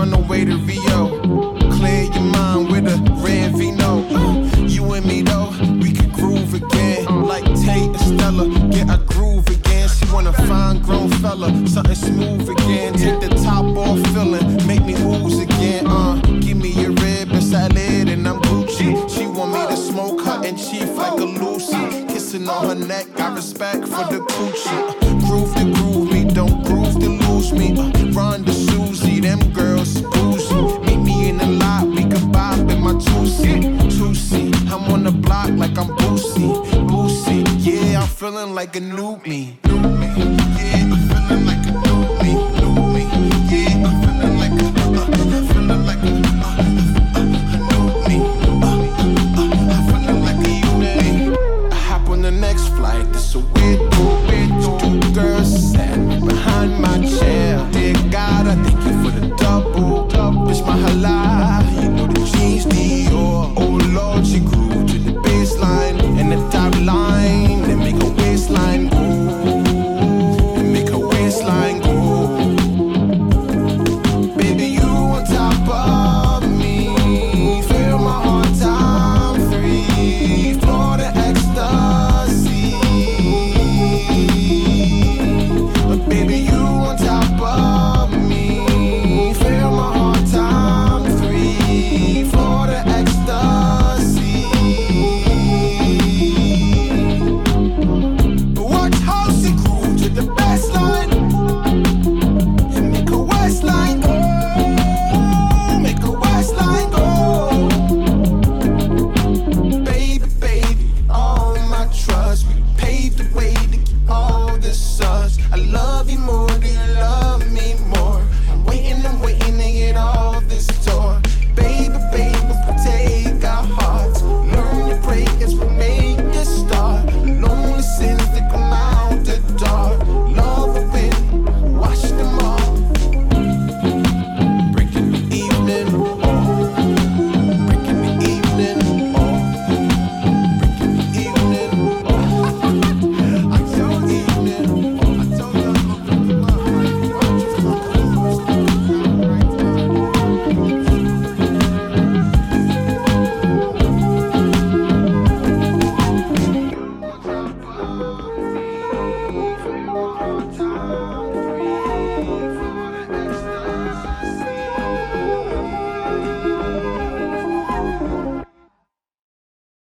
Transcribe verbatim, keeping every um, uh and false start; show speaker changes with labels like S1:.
S1: on the way to Rio. Clear your mind with a red vino. You and me though, we can groove again. Like Tate and Stella, get a groove again. She want a fine grown fella, something smooth again. Take the top off feeling, make me ooze again. Uh, give me a rib and salad and I'm Gucci. She want me to smoke her and chief like a Lucy. Kissing on her neck, got respect for the coochie. Uh, groove to groove me, don't groove to lose me. Uh, Run to Susie, them girls bougie. Meet me in the lot, we can bop in my two-seat. Two-seat, I'm on the block like I'm Boosie. Boosie, yeah, I'm feeling like a new me.